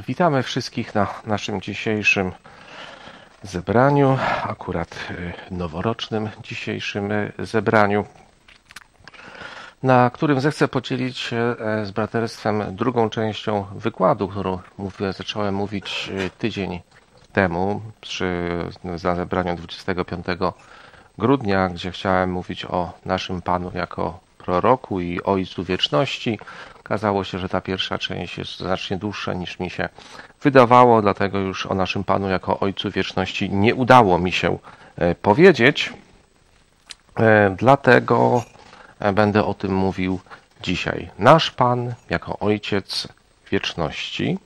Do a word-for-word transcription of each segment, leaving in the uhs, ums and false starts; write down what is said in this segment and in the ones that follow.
Witamy wszystkich na naszym dzisiejszym zebraniu, akurat noworocznym dzisiejszym zebraniu, na którym zechcę podzielić się z braterstwem drugą częścią wykładu, którą mówię, zacząłem mówić tydzień temu przy zebraniu dwudziestego piątego grudnia, gdzie chciałem mówić o naszym Panu jako proroku i Ojcu Wieczności. Okazało się, że ta pierwsza część jest znacznie dłuższa niż mi się wydawało, dlatego już o naszym Panu jako Ojcu Wieczności nie udało mi się powiedzieć. Dlatego będę o tym mówił dzisiaj. Nasz Pan jako Ojciec Wieczności.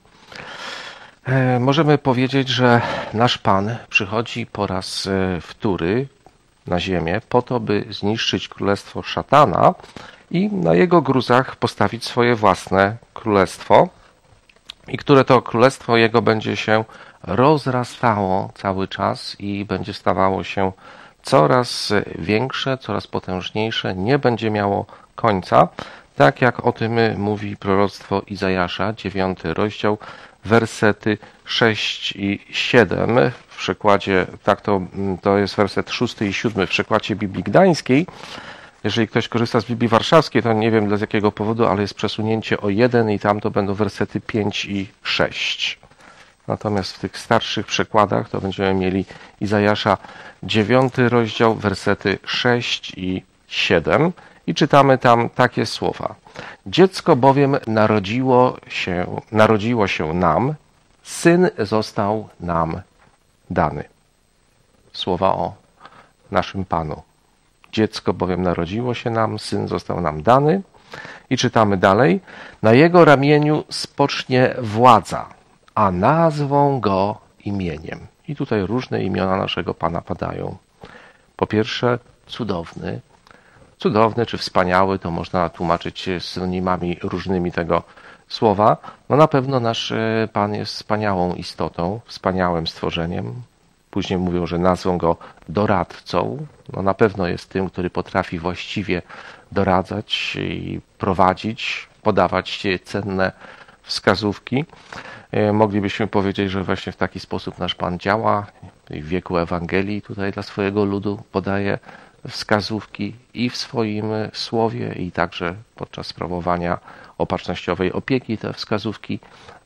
Możemy powiedzieć, że nasz Pan przychodzi po raz wtóry na ziemię po to, by zniszczyć królestwo szatana i na jego gruzach postawić swoje własne królestwo, i które to królestwo jego będzie się rozrastało cały czas i będzie stawało się coraz większe, coraz potężniejsze, nie będzie miało końca, tak jak o tym mówi proroctwo Izajasza, dziewiąty rozdział, wersety sześć i siedem. W przekładzie, tak to, to jest werset szósty i siódmy w przekładzie Biblii Gdańskiej. Jeżeli ktoś korzysta z Biblii Warszawskiej, to nie wiem z jakiego powodu, ale jest przesunięcie o jeden i tam to będą wersety pięć i sześć. Natomiast w tych starszych przekładach to będziemy mieli Izajasza dziewiąty rozdział, wersety sześć i siedem i czytamy tam takie słowa. Dziecko bowiem narodziło się, narodziło się nam, syn został nam dany. Słowa o naszym Panu. Dziecko bowiem narodziło się nam, syn został nam dany. I czytamy dalej. Na jego ramieniu spocznie władza, a nazwą go imieniem. I tutaj różne imiona naszego Pana padają. Po pierwsze, cudowny. Cudowny czy wspaniały, to można tłumaczyć synonimami różnymi tego słowa. No na pewno nasz Pan jest wspaniałą istotą, wspaniałym stworzeniem. Później mówią, że nazwą go doradcą. No na pewno jest tym, który potrafi właściwie doradzać i prowadzić, podawać cenne wskazówki. Moglibyśmy powiedzieć, że właśnie w taki sposób nasz Pan działa. W wieku Ewangelii tutaj dla swojego ludu podaje wskazówki i w swoim słowie, i także podczas sprawowania opatrznościowej opieki te wskazówki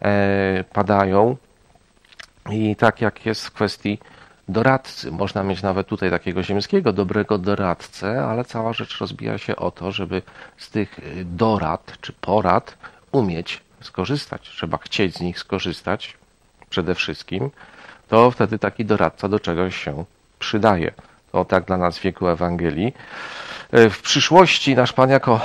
padają. I tak jak jest w kwestii doradcy, można mieć nawet tutaj takiego ziemskiego, dobrego doradcę, ale cała rzecz rozbija się o to, żeby z tych dorad czy porad umieć skorzystać. Trzeba chcieć z nich skorzystać przede wszystkim. To wtedy taki doradca do czegoś się przydaje. To tak dla nas w wieku Ewangelii. W przyszłości nasz Pan jako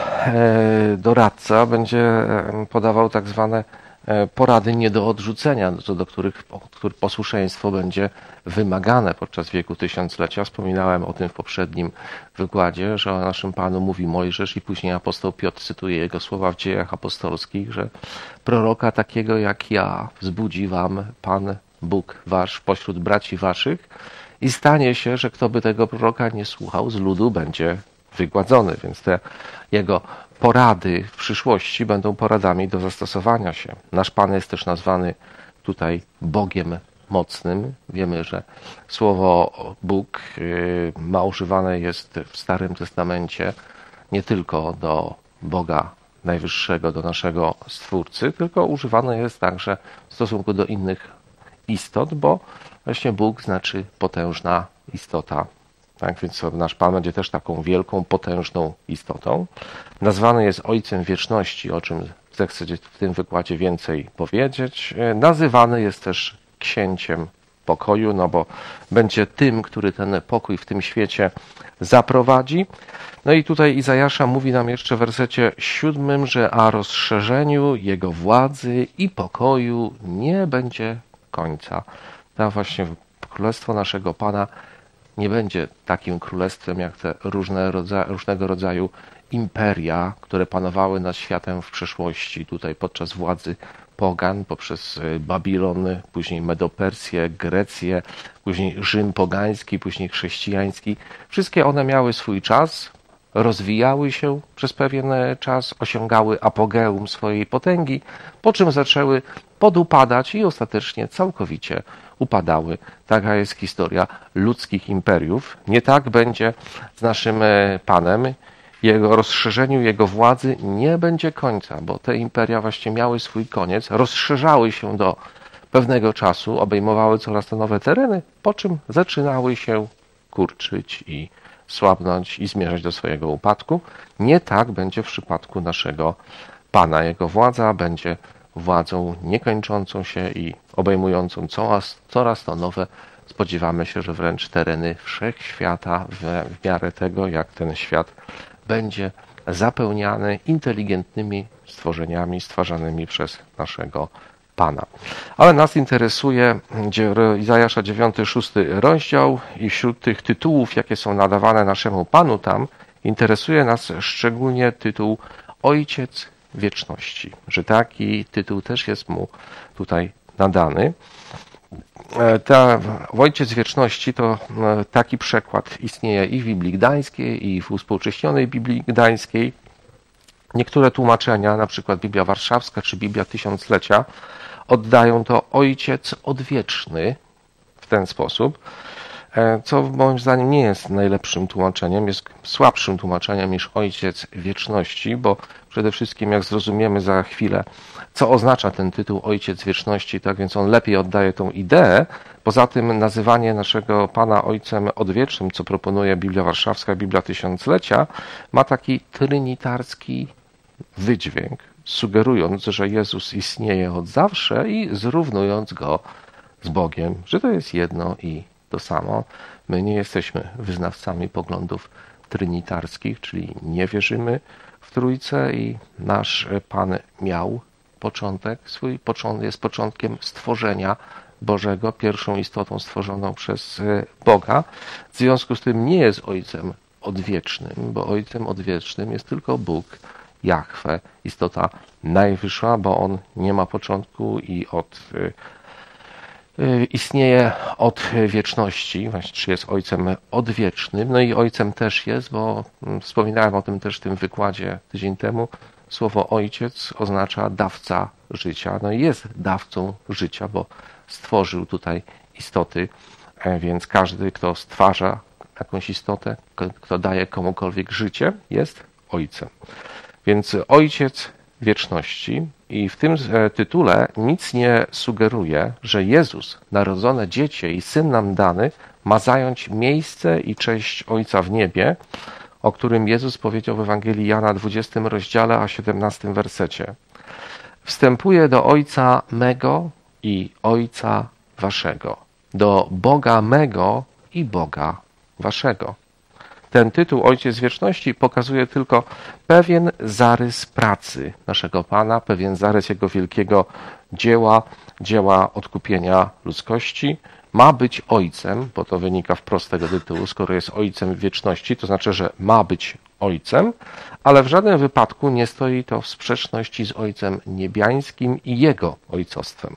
doradca będzie podawał tak zwane porady nie do odrzucenia, co do których, których posłuszeństwo będzie wymagane podczas wieku tysiąclecia. Wspominałem o tym w poprzednim wykładzie, że o naszym Panu mówi Mojżesz i później apostoł Piotr cytuje jego słowa w Dziejach Apostolskich, że proroka takiego jak ja wzbudzi wam Pan Bóg wasz pośród braci waszych i stanie się, że kto by tego proroka nie słuchał, z ludu będzie wygładzony. Więc te jego porady w przyszłości będą poradami do zastosowania się. Nasz Pan jest też nazwany tutaj Bogiem mocnym. Wiemy, że słowo Bóg ma używane jest w Starym Testamencie nie tylko do Boga Najwyższego, do naszego Stwórcy, tylko używane jest także w stosunku do innych istot, bo właśnie Bóg znaczy potężna istota. Tak więc nasz Pan będzie też taką wielką, potężną istotą. Nazwany jest Ojcem Wieczności, o czym zechcę w tym wykładzie więcej powiedzieć. Nazywany jest też Księciem Pokoju, no bo będzie tym, który ten pokój w tym świecie zaprowadzi. No i tutaj Izajasza mówi nam jeszcze w wersecie siódmym, że a rozszerzeniu Jego władzy i pokoju nie będzie końca. To właśnie królestwo naszego Pana nie będzie takim królestwem jak te różne rodza- różnego rodzaju imperia, które panowały nad światem w przeszłości, tutaj podczas władzy pogan, poprzez Babilon, później Medopersję, Grecję, później Rzym pogański, później chrześcijański. Wszystkie one miały swój czas, rozwijały się przez pewien czas, osiągały apogeum swojej potęgi, po czym zaczęły podupadać i ostatecznie całkowicie upadały. Taka jest historia ludzkich imperiów. Nie tak będzie z naszym Panem. Jego rozszerzeniu, jego władzy nie będzie końca, bo te imperia właśnie miały swój koniec, rozszerzały się do pewnego czasu, obejmowały coraz to nowe tereny, po czym zaczynały się kurczyć i słabnąć i zmierzać do swojego upadku. Nie tak będzie w przypadku naszego Pana. Jego władza będzie władzą niekończącą się i obejmującą coraz, coraz to nowe, spodziewamy się, że wręcz tereny wszechświata w, w miarę tego, jak ten świat będzie zapełniany inteligentnymi stworzeniami stwarzanymi przez naszego Pana. Ale nas interesuje Izajasza dziewiąty, szósty rozdział i wśród tych tytułów, jakie są nadawane naszemu Panu tam, interesuje nas szczególnie tytuł Ojciec Wieczności, że taki tytuł też jest mu tutaj nadany. Ta Ojciec Wieczności to taki przekład istnieje i w Biblii Gdańskiej, i w uspółcześnionej Biblii Gdańskiej. Niektóre tłumaczenia, na przykład Biblia Warszawska czy Biblia Tysiąclecia, oddają to Ojciec Odwieczny w ten sposób, co moim zdaniem nie jest najlepszym tłumaczeniem, jest słabszym tłumaczeniem niż Ojciec Wieczności, bo przede wszystkim jak zrozumiemy za chwilę, co oznacza ten tytuł Ojciec Wieczności, tak więc on lepiej oddaje tą ideę. Poza tym nazywanie naszego Pana Ojcem Odwiecznym, co proponuje Biblia Warszawska, Biblia Tysiąclecia, ma taki trinitarski wydźwięk, sugerując, że Jezus istnieje od zawsze i zrównując Go z Bogiem, że to jest jedno i to samo. My nie jesteśmy wyznawcami poglądów trinitarskich, czyli nie wierzymy w Trójcę i nasz Pan miał początek, swój początek jest początkiem stworzenia Bożego, pierwszą istotą stworzoną przez Boga. W związku z tym nie jest Ojcem Odwiecznym, bo Ojcem Odwiecznym jest tylko Bóg, Jahwe, istota najwyższa, bo On nie ma początku i od istnieje od wieczności, właśnie czy jest Ojcem Odwiecznym, no i Ojcem też jest, bo wspominałem o tym też w tym wykładzie tydzień temu. Słowo Ojciec oznacza dawca życia, no i jest dawcą życia, bo stworzył tutaj istoty, więc każdy, kto stwarza jakąś istotę, kto daje komukolwiek życie, jest Ojcem. Więc Ojciec Wieczności i w tym tytule nic nie sugeruje, że Jezus, narodzone dziecię i Syn nam dany, ma zająć miejsce i cześć Ojca w niebie, o którym Jezus powiedział w Ewangelii Jana dwudziestym rozdziale, a siedemnastym wersecie. Wstępuję do Ojca mego i Ojca waszego, do Boga mego i Boga waszego. Ten tytuł Ojciec Wieczności pokazuje tylko pewien zarys pracy naszego Pana, pewien zarys Jego wielkiego dzieła, dzieła odkupienia ludzkości. Ma być Ojcem, bo to wynika wprost z tego tytułu, skoro jest Ojcem Wieczności, to znaczy, że ma być Ojcem, ale w żadnym wypadku nie stoi to w sprzeczności z Ojcem Niebiańskim i Jego ojcostwem.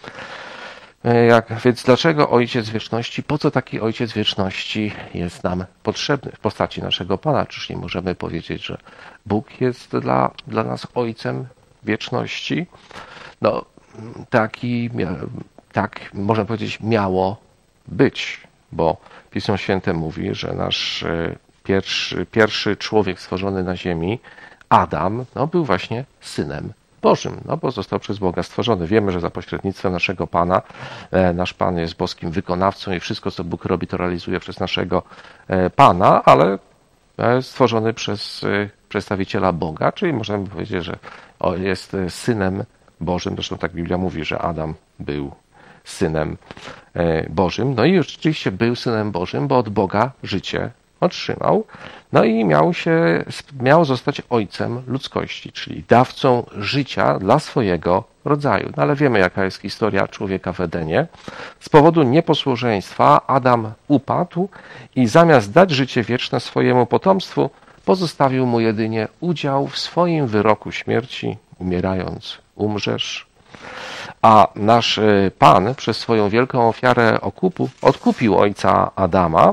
Jak, więc dlaczego Ojciec Wieczności? Po co taki Ojciec Wieczności jest nam potrzebny w postaci naszego Pana? Czyż nie możemy powiedzieć, że Bóg jest dla, dla nas Ojcem Wieczności? No, taki, tak możemy powiedzieć, miało być, bo Pismo Święte mówi, że nasz pierwszy, pierwszy człowiek stworzony na ziemi, Adam, no, był właśnie synem Bożym, no bo został przez Boga stworzony. Wiemy, że za pośrednictwem naszego Pana, nasz Pan jest boskim wykonawcą i wszystko, co Bóg robi, to realizuje przez naszego Pana, ale stworzony przez przedstawiciela Boga, czyli możemy powiedzieć, że jest synem Bożym. Zresztą tak Biblia mówi, że Adam był synem Bożym. No i rzeczywiście był synem Bożym, bo od Boga życie otrzymał. No i miał się, miał zostać ojcem ludzkości, czyli dawcą życia dla swojego rodzaju. No ale wiemy, jaka jest historia człowieka w Edenie. Z powodu nieposłuszeństwa Adam upadł i zamiast dać życie wieczne swojemu potomstwu, pozostawił mu jedynie udział w swoim wyroku śmierci. Umierając, umrzesz. A nasz Pan przez swoją wielką ofiarę okupu odkupił ojca Adama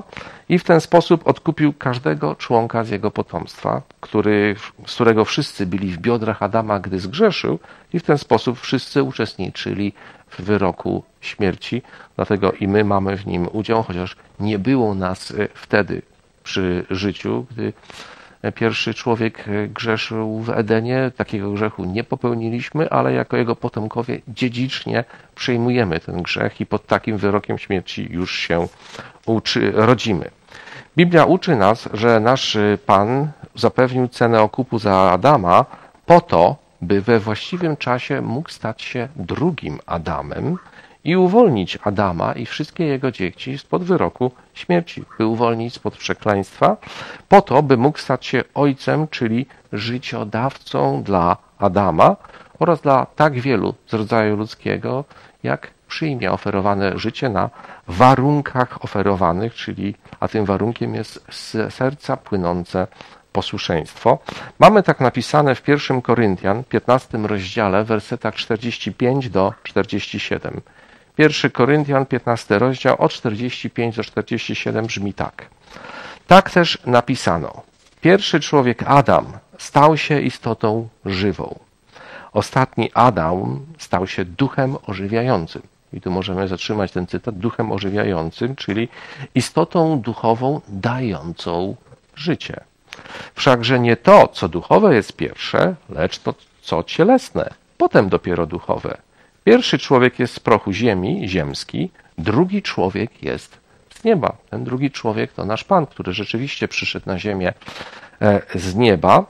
i w ten sposób odkupił każdego członka z jego potomstwa, który, z którego wszyscy byli w biodrach Adama, gdy zgrzeszył, i w ten sposób wszyscy uczestniczyli w wyroku śmierci, dlatego i my mamy w nim udział, chociaż nie było nas wtedy przy życiu, gdy pierwszy człowiek grzeszył w Edenie. Takiego grzechu nie popełniliśmy, ale jako jego potomkowie dziedzicznie przejmujemy ten grzech i pod takim wyrokiem śmierci już się uczy, rodzimy. Biblia uczy nas, że nasz Pan zapewnił cenę okupu za Adama po to, by we właściwym czasie mógł stać się drugim Adamem i uwolnić Adama i wszystkie jego dzieci spod wyroku śmierci, by uwolnić spod przekleństwa, po to, by mógł stać się ojcem, czyli życiodawcą dla Adama oraz dla tak wielu z rodzaju ludzkiego, jak przyjmie oferowane życie na warunkach oferowanych, czyli a tym warunkiem jest z serca płynące posłuszeństwo. Mamy tak napisane w pierwszym Koryntian, piętnastym rozdziale, wersetach czterdzieści pięć do czterdziestu siedmiu. pierwszy Koryntian, piętnasty rozdział, od czterdziestu pięciu do czterdziestu siedmiu brzmi tak. Tak też napisano. Pierwszy człowiek Adam stał się istotą żywą. Ostatni Adam stał się duchem ożywiającym. I tu możemy zatrzymać ten cytat, duchem ożywiającym, czyli istotą duchową dającą życie. Wszakże nie to, co duchowe jest pierwsze, lecz to, co cielesne, potem dopiero duchowe. Pierwszy człowiek jest z prochu ziemi, ziemski, drugi człowiek jest z nieba. Ten drugi człowiek to nasz Pan, który rzeczywiście przyszedł na ziemię z nieba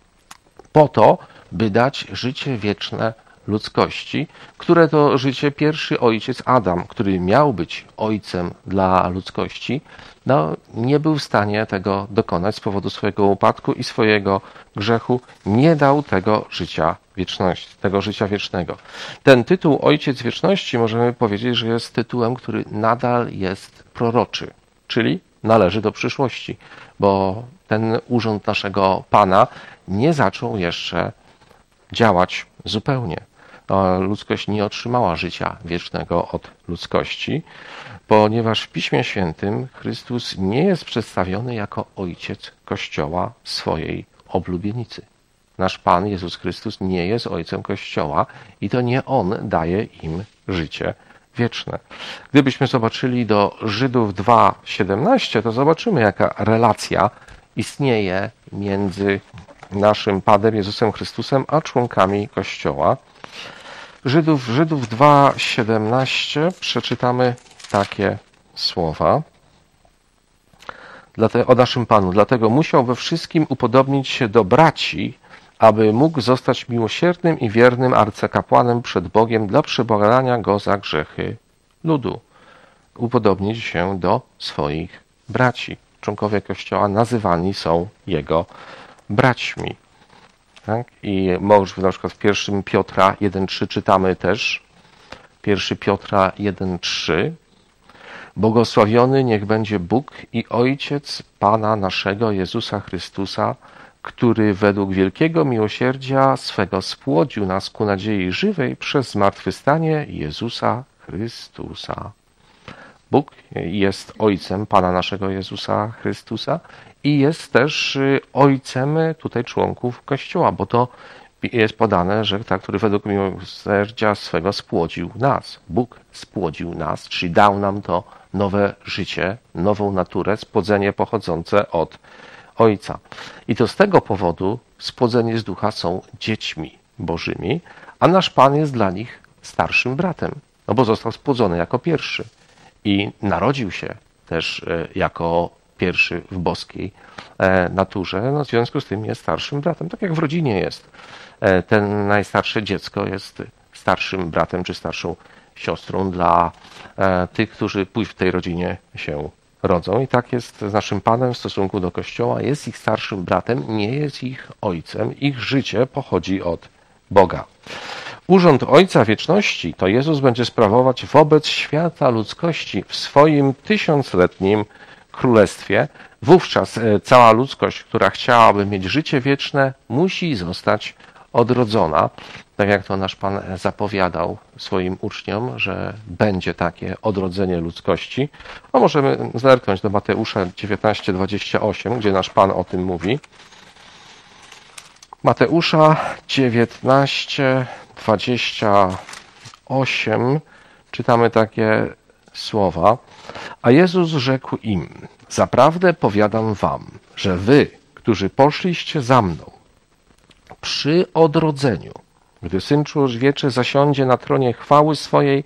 po to, by dać życie wieczne ludzkości, które to życie pierwszy ojciec Adam, który miał być ojcem dla ludzkości, no, nie był w stanie tego dokonać z powodu swojego upadku i swojego grzechu, nie dał tego życia wieczności, tego życia wiecznego. Ten tytuł Ojciec Wieczności możemy powiedzieć, że jest tytułem, który nadal jest proroczy, czyli należy do przyszłości, bo ten urząd naszego Pana nie zaczął jeszcze działać zupełnie. Ludzkość nie otrzymała życia wiecznego od ludzkości, ponieważ w Piśmie Świętym Chrystus nie jest przedstawiony jako ojciec Kościoła swojej oblubienicy. Nasz Pan Jezus Chrystus nie jest ojcem Kościoła i to nie On daje im życie wieczne. Gdybyśmy zobaczyli do Żydów dwa siedemnaście, to zobaczymy, jaka relacja istnieje między naszym Panem Jezusem Chrystusem a członkami Kościoła. Żydów, Żydów dwa siedemnaście przeczytamy takie słowa o naszym Panu. Dlatego musiał we wszystkim upodobnić się do braci, aby mógł zostać miłosiernym i wiernym arcykapłanem przed Bogiem dla przebłagania Go za grzechy ludu. Upodobnić się do swoich braci. Członkowie Kościoła nazywani są Jego braćmi. Tak? I może na przykład w pierwszym Piotra jeden trzy czytamy też, pierwszy Piotra jeden trzy. Błogosławiony niech będzie Bóg i Ojciec Pana naszego Jezusa Chrystusa, który według wielkiego miłosierdzia swego spłodził nas ku nadziei żywej przez zmartwychwstanie Jezusa Chrystusa. Bóg jest Ojcem Pana naszego Jezusa Chrystusa i jest też Ojcem tutaj członków Kościoła, bo to jest podane, że tak, który według miłosierdzia swego spłodził nas. Bóg spłodził nas, czyli dał nam to nowe życie, nową naturę, spłodzenie pochodzące od Ojca. I to z tego powodu spłodzeni z ducha są dziećmi bożymi, a nasz Pan jest dla nich starszym bratem, no bo został spłodzony jako pierwszy i narodził się też jako pierwszy w boskiej naturze, no w związku z tym jest starszym bratem. Tak jak w rodzinie jest. Ten najstarsze dziecko jest starszym bratem czy starszą siostrą dla tych, którzy później w tej rodzinie się rodzą. I tak jest z naszym Panem w stosunku do Kościoła. Jest ich starszym bratem, nie jest ich ojcem. Ich życie pochodzi od Boga. Urząd Ojca Wieczności to Jezus będzie sprawować wobec świata ludzkości w swoim tysiącletnim królestwie. Wówczas cała ludzkość, która chciałaby mieć życie wieczne, musi zostać odrodzona, tak jak to nasz Pan zapowiadał swoim uczniom, że będzie takie odrodzenie ludzkości. No możemy zerknąć do Mateusza dziewiętnaście, dwadzieścia osiem, gdzie nasz Pan o tym mówi. Mateusza dziewiętnaście, dwadzieścia osiem czytamy takie słowa. A Jezus rzekł im: zaprawdę powiadam wam, że wy, którzy poszliście za mną, przy odrodzeniu, gdy Syn Człowieczy zasiądzie na tronie chwały swojej,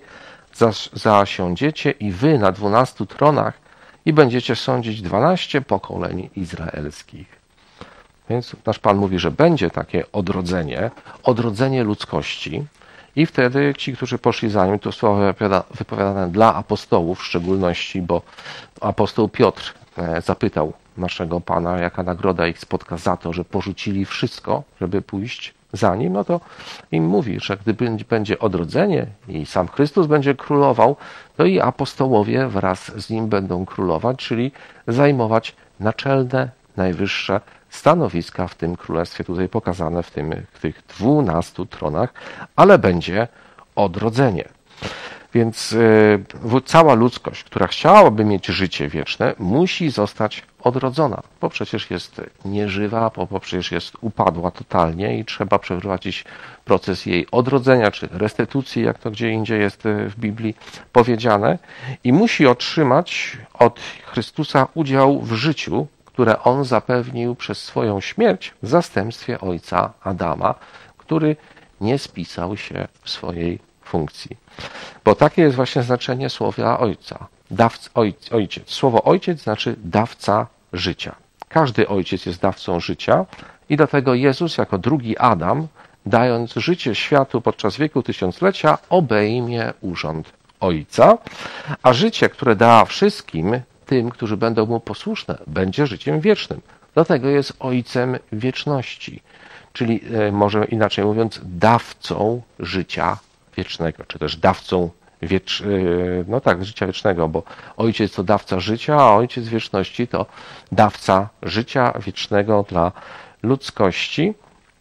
zasiądziecie i wy na dwunastu tronach i będziecie sądzić dwanaście pokoleń izraelskich. Więc nasz Pan mówi, że będzie takie odrodzenie, odrodzenie ludzkości i wtedy ci, którzy poszli za nim, to słowo wypowiadane dla apostołów w szczególności, bo apostoł Piotr zapytał naszego Pana, jaka nagroda ich spotka za to, że porzucili wszystko, żeby pójść za nim, no to im mówi, że gdy będzie odrodzenie i sam Chrystus będzie królował, to i apostołowie wraz z nim będą królować, czyli zajmować naczelne, najwyższe stanowiska w tym królestwie, tutaj pokazane w, tym, w tych dwunastu tronach, ale będzie odrodzenie. Więc yy, cała ludzkość, która chciałaby mieć życie wieczne, musi zostać odrodzona, bo przecież jest nieżywa, bo, bo przecież jest upadła totalnie i trzeba przeprowadzić proces jej odrodzenia, czy restytucji, jak to gdzie indziej jest w Biblii powiedziane, i musi otrzymać od Chrystusa udział w życiu, które On zapewnił przez swoją śmierć w zastępstwie ojca Adama, który nie spisał się w swojej funkcji. Bo takie jest właśnie znaczenie słowa ojca. Dawc, ojc, ojciec. Słowo ojciec znaczy dawca życia. Każdy ojciec jest dawcą życia i dlatego Jezus jako drugi Adam, dając życie światu podczas wieku tysiąclecia, obejmie urząd ojca, a życie, które da wszystkim tym, którzy będą mu posłuszne, będzie życiem wiecznym. Dlatego jest ojcem wieczności, czyli może inaczej mówiąc, dawcą życia wiecznego, czy też dawcą wiecz... no tak, życia wiecznego, bo ojciec to dawca życia, a ojciec wieczności to dawca życia wiecznego dla ludzkości.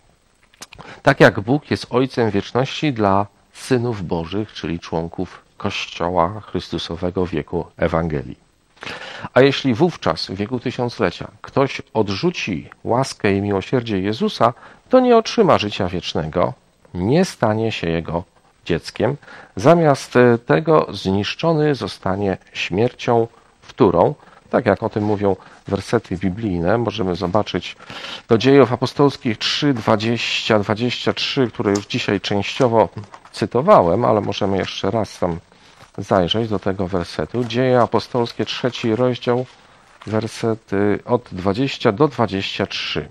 Tak jak Bóg jest ojcem wieczności dla synów Bożych, czyli członków Kościoła Chrystusowego wieku Ewangelii. A jeśli wówczas, w wieku tysiąclecia, ktoś odrzuci łaskę i miłosierdzie Jezusa, to nie otrzyma życia wiecznego, nie stanie się Jego dzieckiem. Zamiast tego zniszczony zostanie śmiercią wtórą. Tak jak o tym mówią wersety biblijne, możemy zobaczyć do Dziejów Apostolskich trzy, dwadzieścia, dwadzieścia trzy, które już dzisiaj częściowo cytowałem, ale możemy jeszcze raz tam zajrzeć do tego wersetu. Dzieje apostolskie, trzeci rozdział, wersety od dwudziestego do dwudziestego trzeciego.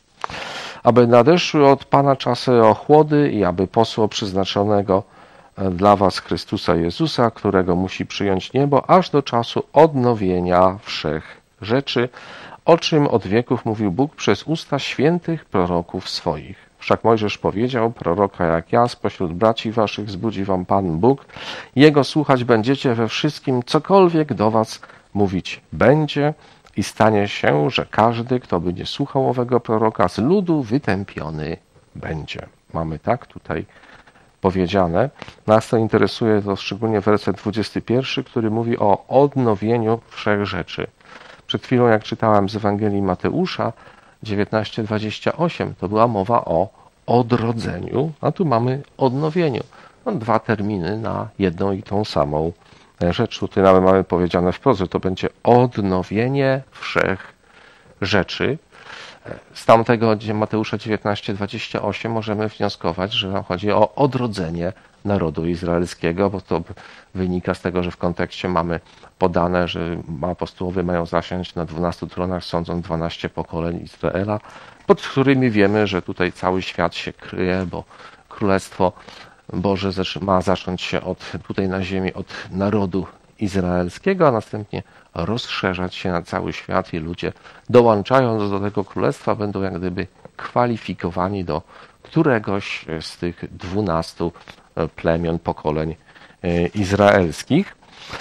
Aby nadeszły od Pana czasy ochłody i aby posłał przeznaczonego dla was Chrystusa Jezusa, którego musi przyjąć niebo, aż do czasu odnowienia wszech rzeczy, o czym od wieków mówił Bóg przez usta świętych proroków swoich. Wszak Mojżesz powiedział: proroka jak ja spośród braci waszych zbudzi wam Pan Bóg. Jego słuchać będziecie we wszystkim, cokolwiek do was mówić będzie. I stanie się, że każdy, kto by nie słuchał owego proroka, z ludu wytępiony będzie. Mamy tak tutaj powiedziane. Nas to interesuje to szczególnie werset dwudziesty pierwszy, który mówi o odnowieniu wszech rzeczy. Przed chwilą, jak czytałem z Ewangelii Mateusza dziewiętnaście, dwadzieścia osiem, to była mowa o odrodzeniu, a tu mamy odnowieniu. No, dwa terminy na jedną i tą samą rzecz. Tutaj nawet mamy powiedziane wprost, że to będzie odnowienie wszech rzeczy. Z tamtego Mateusza dziewiętnaście, dwadzieścia osiem możemy wnioskować, że nam chodzi o odrodzenie narodu izraelskiego, bo to wynika z tego, że w kontekście mamy podane, że apostołowie mają zasiąść na dwunastu tronach, sądząc dwanaście pokoleń Izraela, pod którymi wiemy, że tutaj cały świat się kryje, bo Królestwo Boże ma zacząć się od, tutaj na ziemi od narodu izraelskiego, a następnie rozszerzać się na cały świat i ludzie, dołączając do tego królestwa, będą jak gdyby kwalifikowani do któregoś z tych dwunastu plemion, pokoleń izraelskich.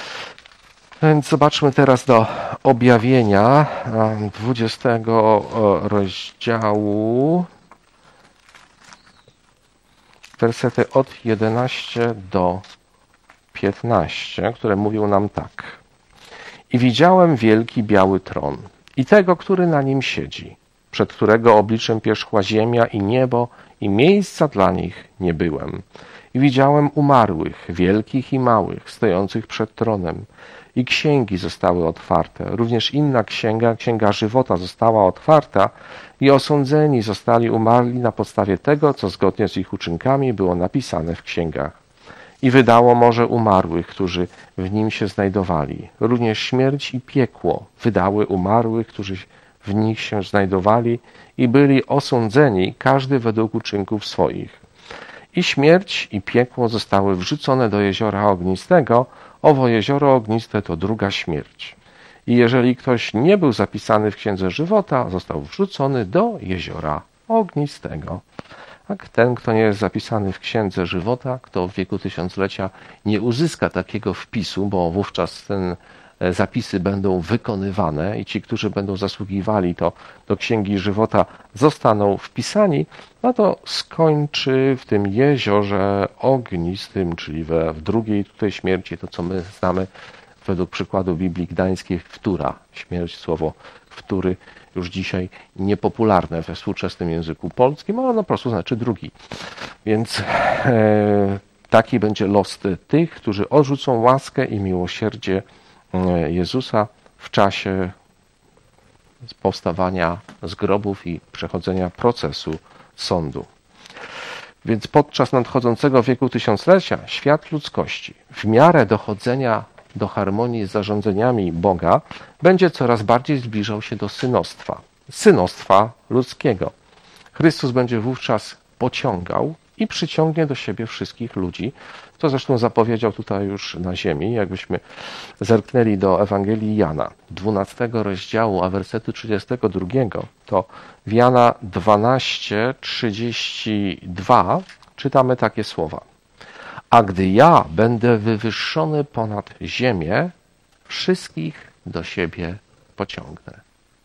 Więc zobaczmy teraz do objawienia dwudziestego rozdziału wersety od jedenaście do piętnaście, które mówią nam tak. I widziałem wielki biały tron i tego, który na nim siedzi, przed którego obliczem pierzchła ziemia i niebo i miejsca dla nich nie byłem. I widziałem umarłych, wielkich i małych, stojących przed tronem. I księgi zostały otwarte. Również inna księga, księga żywota została otwarta i osądzeni zostali umarli na podstawie tego, co zgodnie z ich uczynkami było napisane w księgach. I wydało morze umarłych, którzy w nim się znajdowali. Również śmierć i piekło wydały umarłych, którzy w nich się znajdowali i byli osądzeni, każdy według uczynków swoich. I śmierć i piekło zostały wrzucone do jeziora ognistego. Owo jezioro ogniste to druga śmierć. I jeżeli ktoś nie był zapisany w księdze żywota, został wrzucony do jeziora ognistego. Tak, ten, kto nie jest zapisany w księdze żywota, kto w wieku tysiąclecia nie uzyska takiego wpisu, bo wówczas ten zapisy będą wykonywane i ci, którzy będą zasługiwali to do księgi żywota, zostaną wpisani, no to skończy w tym jeziorze ognistym, czyli we, w drugiej tutaj śmierci, to co my znamy według przykładu Biblii Gdańskiej, wtóra. Śmierć, słowo wtóry już dzisiaj niepopularne we współczesnym języku polskim, ale no po prostu znaczy drugi. Więc e, taki będzie los tych, którzy odrzucą łaskę i miłosierdzie Jezusa w czasie powstawania z grobów i przechodzenia procesu sądu. Więc podczas nadchodzącego wieku tysiąclecia świat ludzkości w miarę dochodzenia do harmonii z zarządzeniami Boga będzie coraz bardziej zbliżał się do synostwa. Synostwa ludzkiego. Chrystus będzie wówczas pociągał i przyciągnie do siebie wszystkich ludzi, co zresztą zapowiedział tutaj już na ziemi. Jakbyśmy zerknęli do Ewangelii Jana, dwunastego rozdziału, a wersetu trzydziestego drugiego, to w Jana dwanaście, trzydzieści dwa czytamy takie słowa. A gdy ja będę wywyższony ponad ziemię, wszystkich do siebie pociągnę.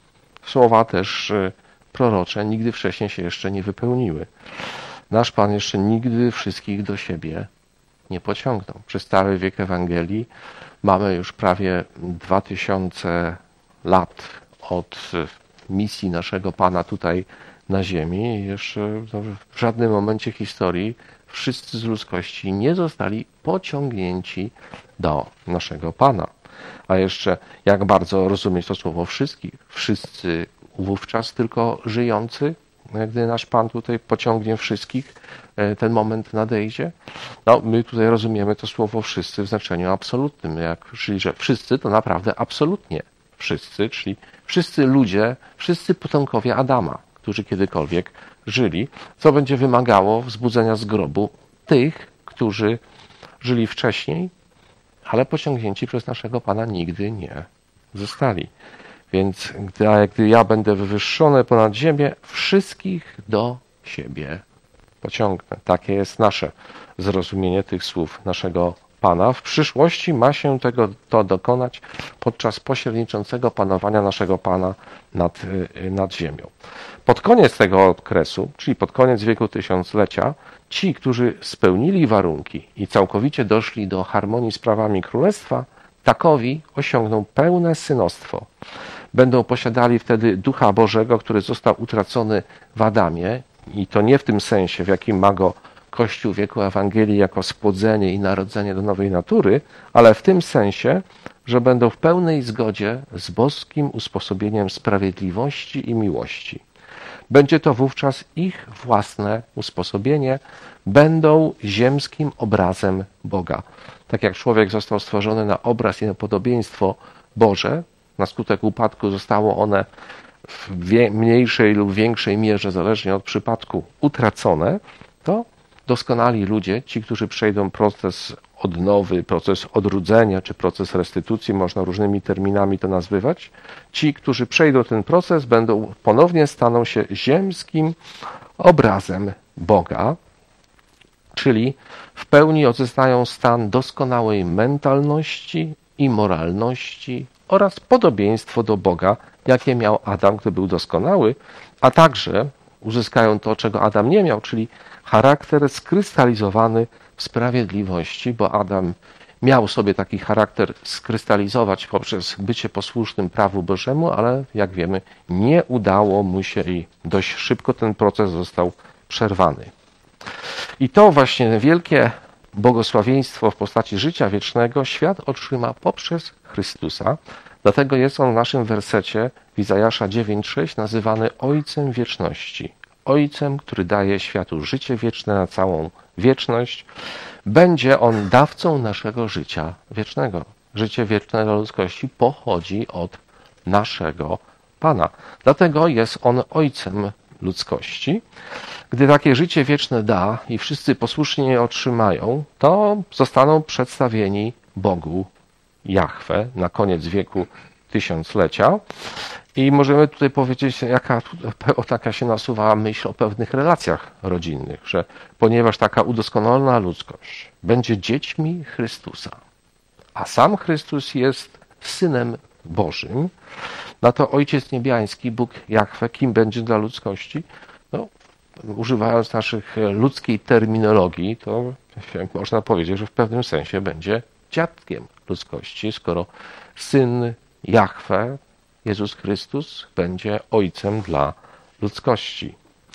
Słowa też prorocze nigdy wcześniej się jeszcze nie wypełniły. Nasz Pan jeszcze nigdy wszystkich do siebie nie pociągnął. Przez cały wiek Ewangelii mamy już prawie dwa tysiące lat od misji naszego Pana tutaj na ziemi i jeszcze w żadnym momencie historii wszyscy z ludzkości nie zostali pociągnięci do naszego Pana. A jeszcze jak bardzo rozumieć to słowo wszystkich? Wszyscy wówczas tylko żyjący, gdy nasz Pan tutaj pociągnie wszystkich, ten moment nadejdzie. No, my tutaj rozumiemy to słowo wszyscy w znaczeniu absolutnym, jak, czyli że wszyscy to naprawdę absolutnie wszyscy, czyli wszyscy ludzie, wszyscy potomkowie Adama, którzy kiedykolwiek żyli, co będzie wymagało wzbudzenia z grobu tych, którzy żyli wcześniej, ale pociągnięci przez naszego Pana nigdy nie zostali. Więc gdy, gdy ja będę wywyższony ponad ziemię, wszystkich do siebie pociągnę. Takie jest nasze zrozumienie tych słów naszego Pana. W przyszłości ma się tego to dokonać podczas pośredniczącego panowania naszego Pana nad, nad ziemią. Pod koniec tego okresu, czyli pod koniec wieku tysiąclecia, ci, którzy spełnili warunki i całkowicie doszli do harmonii z prawami królestwa, takowi osiągną pełne synostwo. Będą posiadali wtedy Ducha Bożego, który został utracony w Adamie i to nie w tym sensie, w jakim ma go Kościół wieku Ewangelii jako spłodzenie i narodzenie do nowej natury, ale w tym sensie, że będą w pełnej zgodzie z boskim usposobieniem sprawiedliwości i miłości. Będzie to wówczas ich własne usposobienie, będą ziemskim obrazem Boga. Tak jak człowiek został stworzony na obraz i na podobieństwo Boże, na skutek upadku zostało one w mniejszej lub większej mierze, zależnie od przypadku, utracone, to doskonali ludzie, ci, którzy przejdą proces odnowy, proces odrodzenia, czy proces restytucji, można różnymi terminami to nazwywać, ci, którzy przejdą ten proces, będą ponownie staną się ziemskim obrazem Boga, czyli w pełni odzyskają stan doskonałej mentalności i moralności oraz podobieństwo do Boga, jakie miał Adam, gdy był doskonały, a także uzyskają to, czego Adam nie miał, czyli charakter skrystalizowany w sprawiedliwości, bo Adam miał sobie taki charakter skrystalizować poprzez bycie posłusznym prawu Bożemu, ale jak wiemy, nie udało mu się i dość szybko ten proces został przerwany. I to właśnie wielkie błogosławieństwo w postaci życia wiecznego świat otrzyma poprzez Chrystusa. Dlatego jest on w naszym wersecie w Izajasza dziewięć sześć nazywany Ojcem Wieczności. Ojcem, który daje światu życie wieczne na całą wieczność. Będzie on dawcą naszego życia wiecznego. Życie wieczne dla ludzkości pochodzi od naszego Pana. Dlatego jest on Ojcem ludzkości. Gdy takie życie wieczne da i wszyscy posłusznie je otrzymają, to zostaną przedstawieni Bogu Jahwe na koniec wieku tysiąclecia. I możemy tutaj powiedzieć, jaka, taka się nasuwa myśl o pewnych relacjach rodzinnych, że ponieważ taka udoskonalona ludzkość będzie dziećmi Chrystusa, a sam Chrystus jest Synem Bożym, no to Ojciec Niebiański, Bóg Jahwe, kim będzie dla ludzkości? No, używając naszych ludzkiej terminologii, to można powiedzieć, że w pewnym sensie będzie dziadkiem ludzkości, skoro Syn Jahwe, Jezus Chrystus, będzie Ojcem dla ludzkości.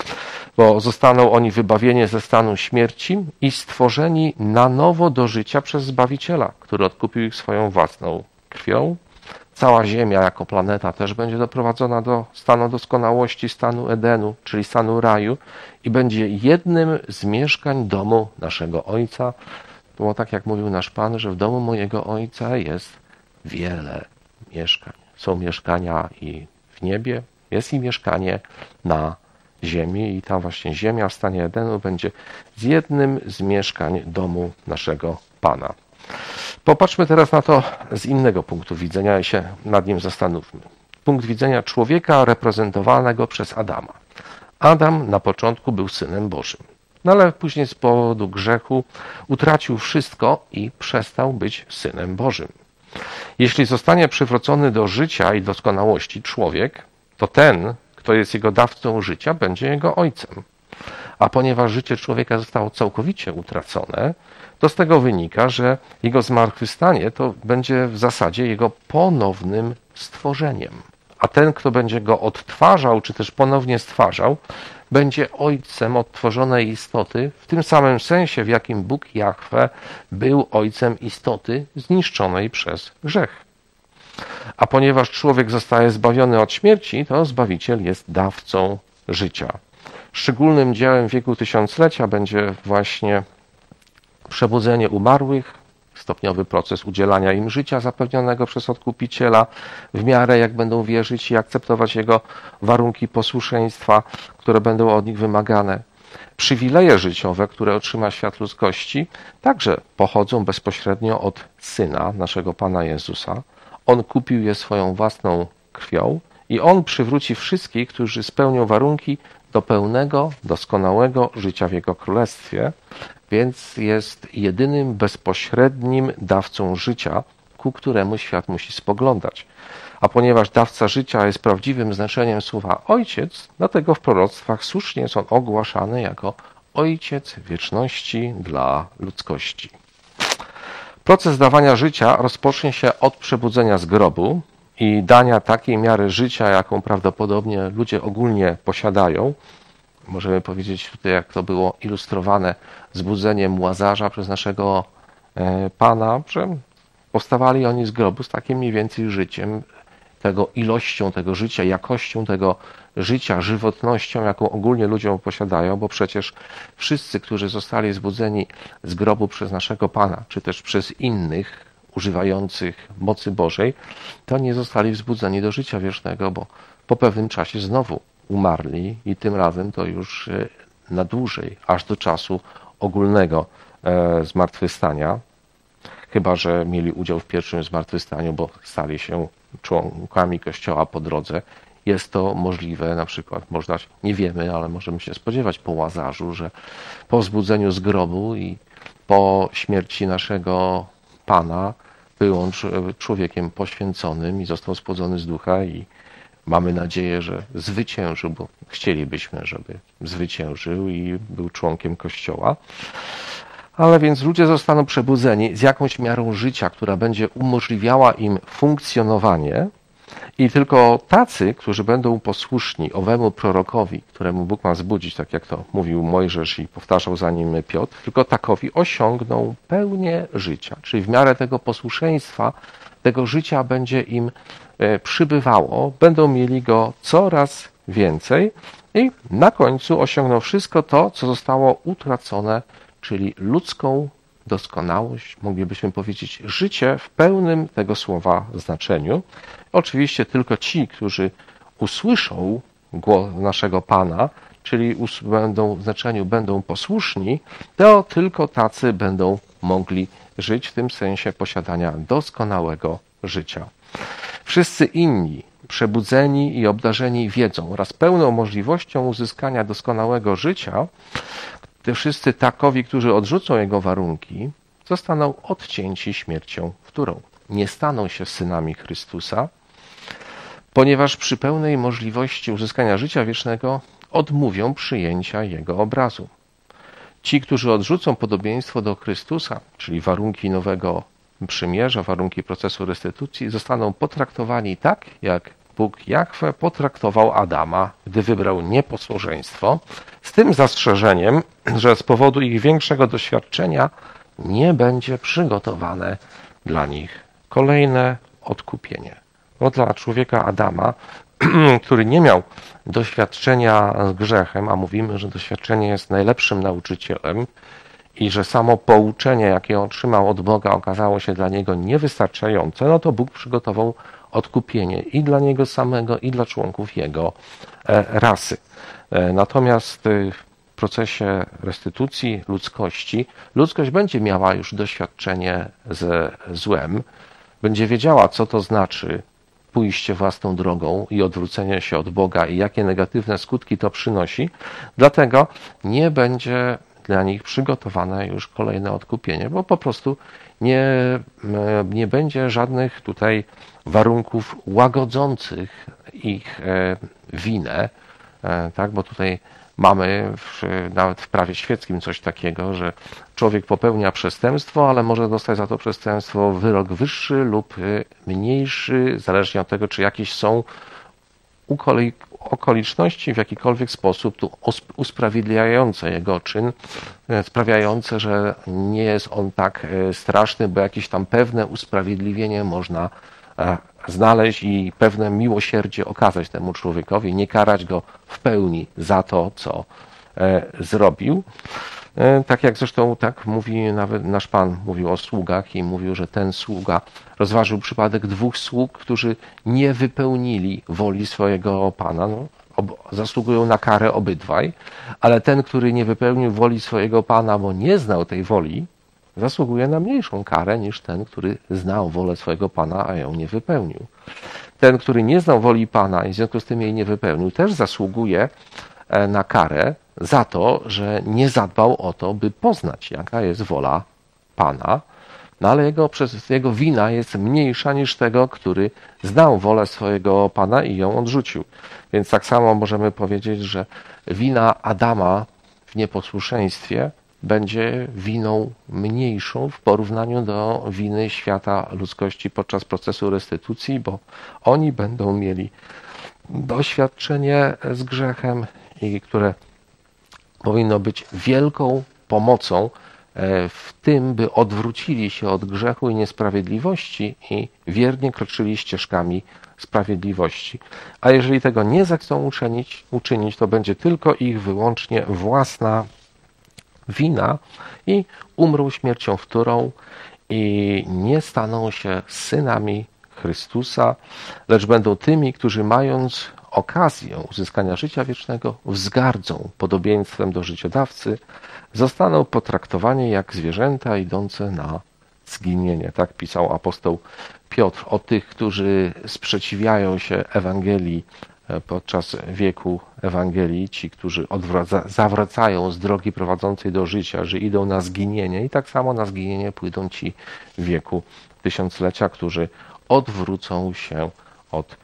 Bo zostaną oni wybawieni ze stanu śmierci i stworzeni na nowo do życia przez Zbawiciela, który odkupił ich swoją własną krwią. Cała Ziemia jako planeta też będzie doprowadzona do stanu doskonałości, stanu Edenu, czyli stanu raju i będzie jednym z mieszkań domu naszego Ojca. Było tak, jak mówił nasz Pan, że w domu mojego Ojca jest wiele mieszkań. Są mieszkania i w niebie, jest i mieszkanie na ziemi i ta właśnie ziemia w stanie Edenu będzie z jednym z mieszkań domu naszego Pana. Popatrzmy teraz na to z innego punktu widzenia i się nad nim zastanówmy. Punkt widzenia człowieka reprezentowanego przez Adama. Adam na początku był Synem Bożym, no ale później z powodu grzechu utracił wszystko i przestał być Synem Bożym. Jeśli zostanie przywrócony do życia i doskonałości człowiek, to ten, kto jest jego dawcą życia, będzie jego ojcem. A ponieważ życie człowieka zostało całkowicie utracone, to z tego wynika, że jego zmartwychwstanie to będzie w zasadzie jego ponownym stworzeniem. A ten, kto będzie go odtwarzał, czy też ponownie stwarzał, będzie ojcem odtworzonej istoty w tym samym sensie, w jakim Bóg Jahwe był ojcem istoty zniszczonej przez grzech. A ponieważ człowiek zostaje zbawiony od śmierci, to Zbawiciel jest dawcą życia. Szczególnym dziełem wieku tysiąclecia będzie właśnie przebudzenie umarłych, stopniowy proces udzielania im życia zapewnionego przez Odkupiciela, w miarę jak będą wierzyć i akceptować Jego warunki posłuszeństwa, które będą od nich wymagane. Przywileje życiowe, które otrzyma świat ludzkości, także pochodzą bezpośrednio od Syna, naszego Pana Jezusa. On kupił je swoją własną krwią i On przywróci wszystkich, którzy spełnią warunki do pełnego, doskonałego życia w Jego Królestwie, więc jest jedynym bezpośrednim dawcą życia, ku któremu świat musi spoglądać. A ponieważ dawca życia jest prawdziwym znaczeniem słowa ojciec, dlatego w proroctwach słusznie jest on ogłaszany jako ojciec wieczności dla ludzkości. Proces dawania życia rozpocznie się od przebudzenia z grobu i dania takiej miary życia, jaką prawdopodobnie ludzie ogólnie posiadają. Możemy powiedzieć tutaj, jak to było ilustrowane zbudzeniem Łazarza przez naszego Pana, że powstawali oni z grobu z takim mniej więcej życiem, tego ilością tego życia, jakością tego życia, żywotnością, jaką ogólnie ludziom posiadają, bo przecież wszyscy, którzy zostali zbudzeni z grobu przez naszego Pana, czy też przez innych używających mocy Bożej, to nie zostali wzbudzeni do życia wiecznego, bo po pewnym czasie znowu umarli i tym razem to już na dłużej, aż do czasu ogólnego zmartwychwstania, chyba że mieli udział w pierwszym zmartwychwstaniu, bo stali się członkami Kościoła po drodze. Jest to możliwe, na przykład, można, nie wiemy, ale możemy się spodziewać po Łazarzu, że po wzbudzeniu z grobu i po śmierci naszego Pana był on człowiekiem poświęconym i został spłodzony z ducha i mamy nadzieję, że zwyciężył, bo chcielibyśmy, żeby zwyciężył i był członkiem Kościoła. Ale więc ludzie zostaną przebudzeni z jakąś miarą życia, która będzie umożliwiała im funkcjonowanie i tylko tacy, którzy będą posłuszni owemu prorokowi, któremu Bóg ma wzbudzić, tak jak to mówił Mojżesz i powtarzał za nim Piotr, tylko takowi osiągną pełnię życia. Czyli w miarę tego posłuszeństwa, tego życia będzie im przybywało, będą mieli go coraz więcej i na końcu osiągną wszystko to, co zostało utracone, czyli ludzką doskonałość, moglibyśmy powiedzieć, życie w pełnym tego słowa znaczeniu. Oczywiście tylko ci, którzy usłyszą głos naszego Pana, czyli będą w znaczeniu będą posłuszni, to tylko tacy będą mogli żyć w tym sensie posiadania doskonałego życia. Wszyscy inni, przebudzeni i obdarzeni wiedzą oraz pełną możliwością uzyskania doskonałego życia, te wszyscy takowi, którzy odrzucą jego warunki, zostaną odcięci śmiercią wtórą. Nie staną się synami Chrystusa, ponieważ przy pełnej możliwości uzyskania życia wiecznego odmówią przyjęcia Jego obrazu. Ci, którzy odrzucą podobieństwo do Chrystusa, czyli warunki nowego przymierza, warunki procesu restytucji, zostaną potraktowani tak, jak Bóg Jahwe potraktował Adama, gdy wybrał nieposłuszeństwo, z tym zastrzeżeniem, że z powodu ich większego doświadczenia nie będzie przygotowane dla nich kolejne odkupienie. No dla człowieka Adama, który nie miał doświadczenia z grzechem, a mówimy, że doświadczenie jest najlepszym nauczycielem i że samo pouczenie, jakie otrzymał od Boga, okazało się dla niego niewystarczające, no to Bóg przygotował odkupienie i dla niego samego, i dla członków jego rasy. Natomiast w procesie restytucji ludzkości, ludzkość będzie miała już doświadczenie ze złem, będzie wiedziała, co to znaczy pójście własną drogą i odwrócenie się od Boga i jakie negatywne skutki to przynosi, dlatego nie będzie dla nich przygotowane już kolejne odkupienie, bo po prostu nie, nie będzie żadnych tutaj warunków łagodzących ich winę, tak, bo tutaj mamy w, nawet w prawie świeckim coś takiego, że człowiek popełnia przestępstwo, ale może dostać za to przestępstwo wyrok wyższy lub mniejszy, zależnie od tego, czy jakieś są okoliczności w jakikolwiek sposób tu usprawiedliwiające jego czyn, sprawiające, że nie jest on tak straszny, bo jakieś tam pewne usprawiedliwienie można znaleźć i pewne miłosierdzie okazać temu człowiekowi, nie karać go w pełni za to, co zrobił. Tak jak zresztą tak mówi nawet nasz Pan mówił o sługach i mówił, że ten sługa rozważył przypadek dwóch sług, którzy nie wypełnili woli swojego Pana. No, ob, zasługują na karę obydwaj, ale ten, który nie wypełnił woli swojego Pana, bo nie znał tej woli, zasługuje na mniejszą karę niż ten, który znał wolę swojego Pana, a ją nie wypełnił. Ten, który nie znał woli Pana i w związku z tym jej nie wypełnił, też zasługuje na karę za to, że nie zadbał o to, by poznać, jaka jest wola Pana, no ale jego, przez jego wina jest mniejsza niż tego, który znał wolę swojego Pana i ją odrzucił. Więc tak samo możemy powiedzieć, że wina Adama w nieposłuszeństwie będzie winą mniejszą w porównaniu do winy świata ludzkości podczas procesu restytucji, bo oni będą mieli doświadczenie z grzechem, i które powinno być wielką pomocą w tym, by odwrócili się od grzechu i niesprawiedliwości i wiernie kroczyli ścieżkami sprawiedliwości. A jeżeli tego nie zechcą uczynić, uczynić, to będzie tylko ich wyłącznie własna wina i umrą śmiercią wtórą i nie staną się synami Chrystusa, lecz będą tymi, którzy mając okazję uzyskania życia wiecznego wzgardzą podobieństwem do życiodawcy, zostaną potraktowani jak zwierzęta idące na zginienie. Tak pisał apostoł Piotr o tych, którzy sprzeciwiają się Ewangelii podczas wieku Ewangelii, ci, którzy odwraca, zawracają z drogi prowadzącej do życia, że idą na zginienie i tak samo na zginienie pójdą ci w wieku tysiąclecia, którzy odwrócą się od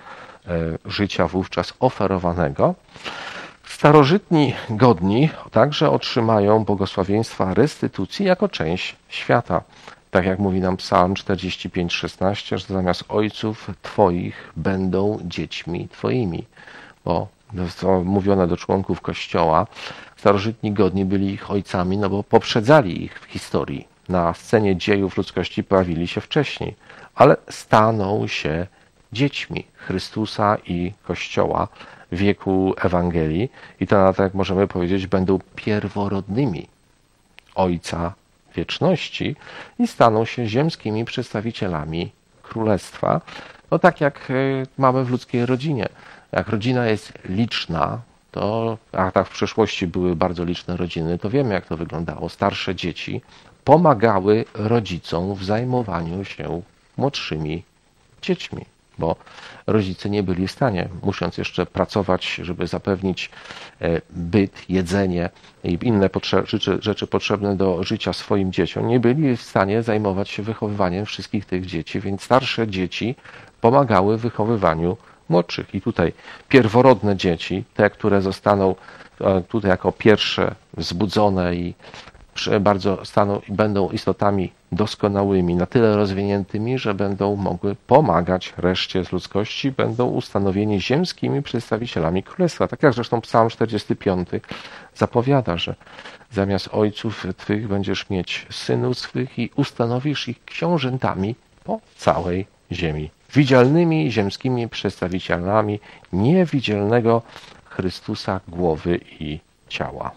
życia wówczas oferowanego. Starożytni godni także otrzymają błogosławieństwa restytucji jako część świata. Tak jak mówi nam Psalm czterdzieści pięć, szesnaście, że zamiast ojców Twoich będą dziećmi Twoimi. Bo to mówione do członków Kościoła, starożytni godni byli ich ojcami, no bo poprzedzali ich w historii. Na scenie dziejów ludzkości pojawili się wcześniej, ale staną się dziećmi Chrystusa i Kościoła w wieku Ewangelii i to, tak jak możemy powiedzieć, będą pierworodnymi Ojca wieczności i staną się ziemskimi przedstawicielami Królestwa. No tak jak mamy w ludzkiej rodzinie. Jak rodzina jest liczna, to, a tak w przeszłości były bardzo liczne rodziny, to wiemy, jak to wyglądało. Starsze dzieci pomagały rodzicom w zajmowaniu się młodszymi dziećmi, bo rodzice nie byli w stanie, musząc jeszcze pracować, żeby zapewnić byt, jedzenie i inne rzeczy, rzeczy potrzebne do życia swoim dzieciom, nie byli w stanie zajmować się wychowywaniem wszystkich tych dzieci, więc starsze dzieci pomagały w wychowywaniu młodszych. I tutaj pierworodne dzieci, te, które zostaną tutaj jako pierwsze wzbudzone i bardzo staną, będą istotami doskonałymi, na tyle rozwiniętymi, że będą mogły pomagać reszcie z ludzkości, będą ustanowieni ziemskimi przedstawicielami Królestwa. Tak jak zresztą Psalm czterdziesty piąty zapowiada, że zamiast ojców Twych będziesz mieć synów swych i ustanowisz ich książętami po całej ziemi. Widzialnymi ziemskimi przedstawicielami niewidzialnego Chrystusa, głowy i ciała.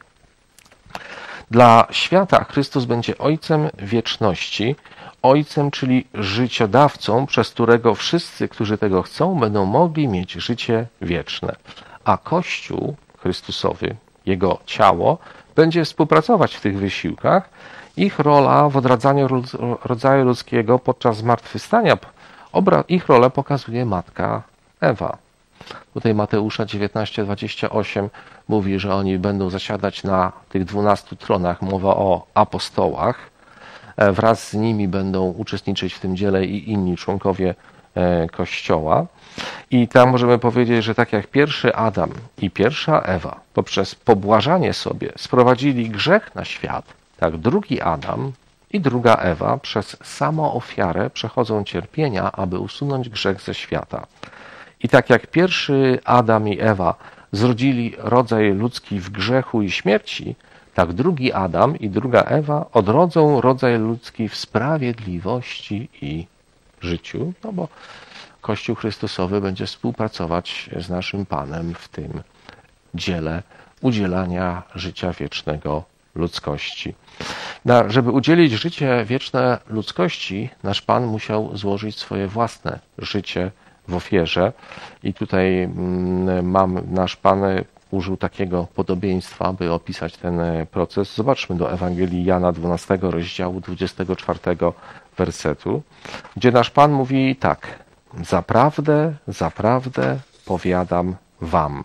Dla świata Chrystus będzie Ojcem wieczności, Ojcem, czyli życiodawcą, przez którego wszyscy, którzy tego chcą, będą mogli mieć życie wieczne. A Kościół Chrystusowy, Jego ciało, będzie współpracować w tych wysiłkach. Ich rola w odradzaniu rodzaju ludzkiego podczas zmartwychwstania, ich rolę pokazuje matka Ewa. Tutaj Mateusza dziewiętnaście, dwadzieścia osiem mówi, że oni będą zasiadać na tych dwunastu tronach. Mowa o apostołach. Wraz z nimi będą uczestniczyć w tym dziele i inni członkowie Kościoła. I tam możemy powiedzieć, że tak jak pierwszy Adam i pierwsza Ewa poprzez pobłażanie sobie sprowadzili grzech na świat, tak drugi Adam i druga Ewa przez samoofiarę przechodzą cierpienia, aby usunąć grzech ze świata. I tak jak pierwszy Adam i Ewa zrodzili rodzaj ludzki w grzechu i śmierci, tak drugi Adam i druga Ewa odrodzą rodzaj ludzki w sprawiedliwości i życiu, no bo Kościół Chrystusowy będzie współpracować z naszym Panem w tym dziele udzielania życia wiecznego ludzkości. No, żeby udzielić życie wieczne ludzkości, nasz Pan musiał złożyć swoje własne życie w ofierze. I tutaj mam, nasz Pan użył takiego podobieństwa, by opisać ten proces. Zobaczmy do Ewangelii Jana dwunastego rozdziału dwudziestego czwartego wersetu, gdzie nasz Pan mówi tak: zaprawdę, zaprawdę powiadam wam,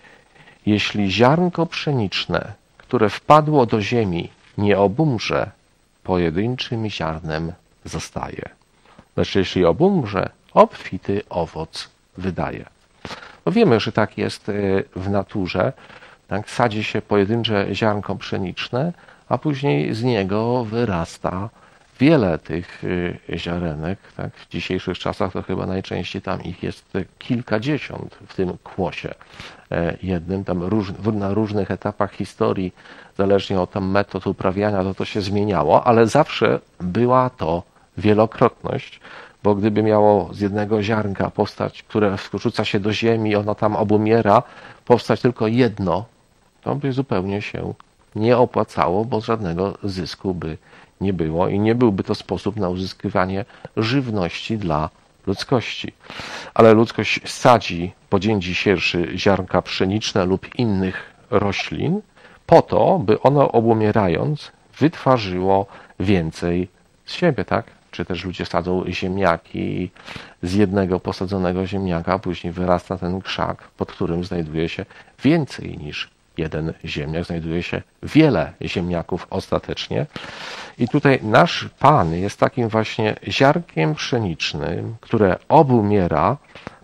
jeśli ziarnko pszeniczne, które wpadło do ziemi, nie obumrze, pojedynczym ziarnem zostaje. Lecz jeśli obumrze, obfity owoc wydaje. No wiemy, że tak jest w naturze. Tak, sadzi się pojedyncze ziarnko pszeniczne, a później z niego wyrasta wiele tych ziarenek. Tak? W dzisiejszych czasach to chyba najczęściej tam ich jest kilkadziesiąt w tym kłosie jednym. Tam róż, na różnych etapach historii, zależnie od tam metod uprawiania, to to się zmieniało, ale zawsze była to wielokrotność. Bo gdyby miało z jednego ziarnka powstać, które rzuca się do ziemi, ono tam obumiera, powstać tylko jedno, to by zupełnie się nie opłacało, bo żadnego zysku by nie było i nie byłby to sposób na uzyskiwanie żywności dla ludzkości. Ale ludzkość sadzi po dzień dzisiejszy ziarnka pszeniczne lub innych roślin po to, by ono obumierając wytwarzyło więcej z siebie, tak? Czy też ludzie sadzą ziemniaki i z jednego posadzonego ziemniaka później wyrasta ten krzak, pod którym znajduje się więcej niż jeden ziemniak. Znajduje się wiele ziemniaków ostatecznie. I tutaj nasz Pan jest takim właśnie ziarnkiem pszenicznym, które obumiera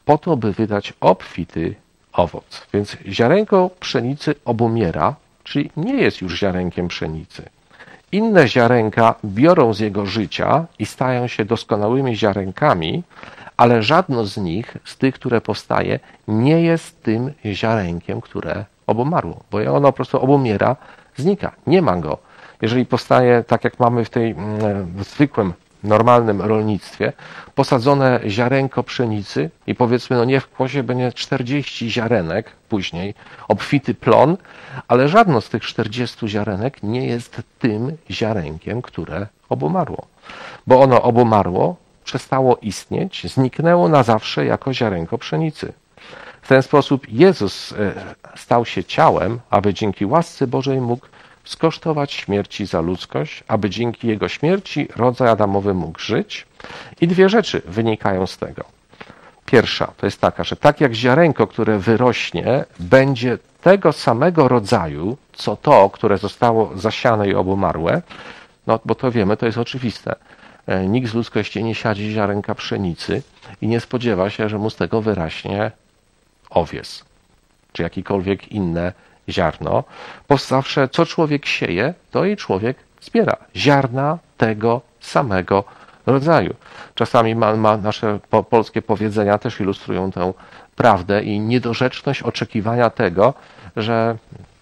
po to, by wydać obfity owoc. Więc ziarenko pszenicy obumiera, czyli nie jest już ziarenkiem pszenicy. Inne ziarenka biorą z jego życia i stają się doskonałymi ziarenkami, ale żadno z nich, z tych, które powstaje, nie jest tym ziarenkiem, które obumarło, bo ono po prostu obumiera, znika, nie ma go. Jeżeli powstaje, tak jak mamy w tej w zwykłym, normalnym rolnictwie, posadzone ziarenko pszenicy i powiedzmy, no nie w kłosie będzie czterdzieści ziarenek później, obfity plon, ale żadno z tych czterdziestu ziarenek nie jest tym ziarenkiem, które obumarło. Bo ono obumarło, przestało istnieć, zniknęło na zawsze jako ziarenko pszenicy. W ten sposób Jezus stał się ciałem, aby dzięki łasce Bożej mógł skosztować śmierci za ludzkość, aby dzięki jego śmierci rodzaj Adamowy mógł żyć. I dwie rzeczy wynikają z tego. Pierwsza to jest taka, że tak jak ziarenko, które wyrośnie, będzie tego samego rodzaju, co to, które zostało zasiane i obumarłe, no bo to wiemy, to jest oczywiste. Nikt z ludzkości nie siadzi ziarenka pszenicy i nie spodziewa się, że mu z tego wyraśnie owies, czy jakiekolwiek inne ziarno, bo zawsze co człowiek sieje, to i człowiek zbiera. Ziarna tego samego rodzaju. Czasami ma, ma nasze po, polskie powiedzenia też ilustrują tę prawdę i niedorzeczność oczekiwania tego, że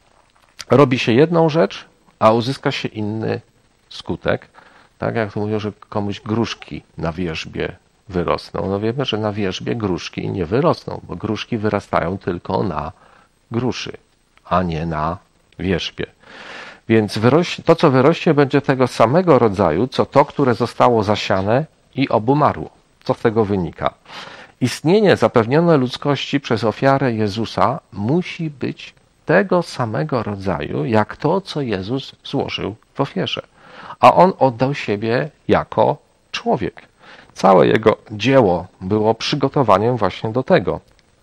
robi się jedną rzecz, a uzyska się inny skutek. Tak jak to mówią, że komuś gruszki na wierzbie wyrosną. No wiemy, że na wierzbie gruszki nie wyrosną, bo gruszki wyrastają tylko na gruszy, a nie na wierzbie. Więc wyrośnie, to, co wyrośnie, będzie tego samego rodzaju, co to, które zostało zasiane i obumarło. Co z tego wynika? Istnienie zapewnione ludzkości przez ofiarę Jezusa musi być tego samego rodzaju, jak to, co Jezus złożył w ofierze. A On oddał siebie jako człowiek. Całe Jego dzieło było przygotowaniem właśnie do tego.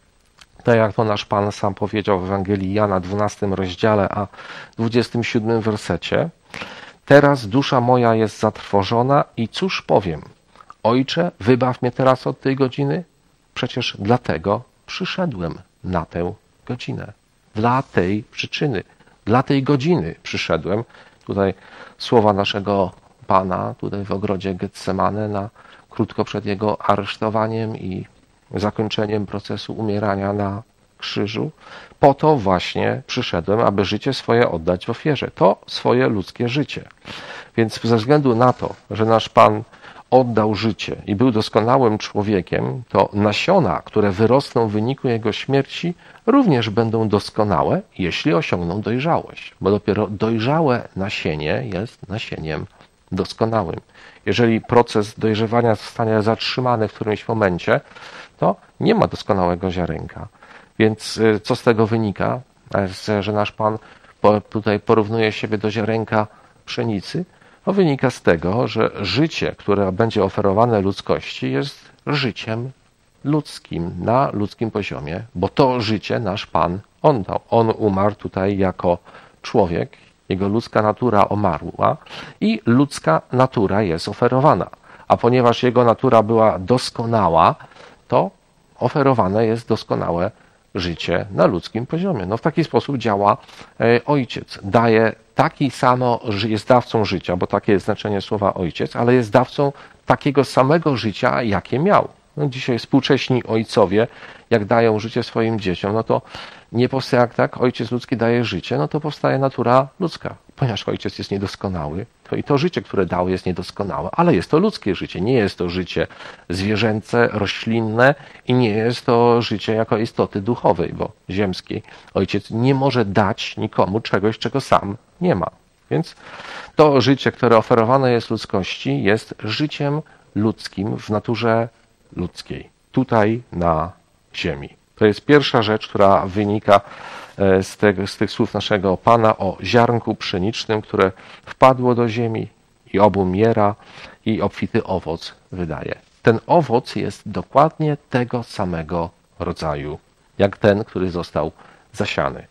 Tak jak to nasz Pan sam powiedział w Ewangelii Jana, dwunastym rozdziale, a dwudziestym siódmym wersecie. Teraz dusza moja jest zatrwożona i cóż powiem? Ojcze, wybaw mnie teraz od tej godziny? Przecież dlatego przyszedłem na tę godzinę. Dla tej przyczyny, dla tej godziny przyszedłem. Tutaj słowa naszego Pana, tutaj w ogrodzie Getsemane, na, krótko przed Jego aresztowaniem i zakończeniem procesu umierania na krzyżu. Po to właśnie przyszedłem, aby życie swoje oddać w ofierze. To swoje ludzkie życie. Więc ze względu na to, że nasz Pan oddał życie i był doskonałym człowiekiem, to nasiona, które wyrosną w wyniku Jego śmierci, również będą doskonałe, jeśli osiągną dojrzałość. Bo dopiero dojrzałe nasienie jest nasieniem doskonałym. Jeżeli proces dojrzewania zostanie zatrzymany w którymś momencie, to nie ma doskonałego ziarenka. Więc co z tego wynika? Że nasz Pan tutaj porównuje siebie do ziarenka pszenicy. To wynika z tego, że życie, które będzie oferowane ludzkości, jest życiem ludzkim, na ludzkim poziomie, bo to życie nasz Pan oddał. On umarł tutaj jako człowiek, jego ludzka natura omarła i ludzka natura jest oferowana. A ponieważ jego natura była doskonała, to oferowane jest doskonałe życie na ludzkim poziomie. No w taki sposób działa Ojciec. Daje taki samo, jest dawcą życia, bo takie jest znaczenie słowa Ojciec, ale jest dawcą takiego samego życia, jakie miał. No dzisiaj współcześni ojcowie, jak dają życie swoim dzieciom, no to nie powstaje, jak tak ojciec ludzki daje życie, no to powstaje natura ludzka. Ponieważ ojciec jest niedoskonały, to i to życie, które dał, jest niedoskonałe, ale jest to ludzkie życie. Nie jest to życie zwierzęce, roślinne i nie jest to życie jako istoty duchowej, bo ziemskiej. Ojciec nie może dać nikomu czegoś, czego sam nie ma. Więc to życie, które oferowane jest ludzkości, jest życiem ludzkim w naturze ludzkiej, tutaj na ziemi. To jest pierwsza rzecz, która wynika z, tego, z tych słów naszego Pana o ziarnku pszenicznym, które wpadło do ziemi i obumiera i obfity owoc wydaje. Ten owoc jest dokładnie tego samego rodzaju, jak ten, który został zasiany.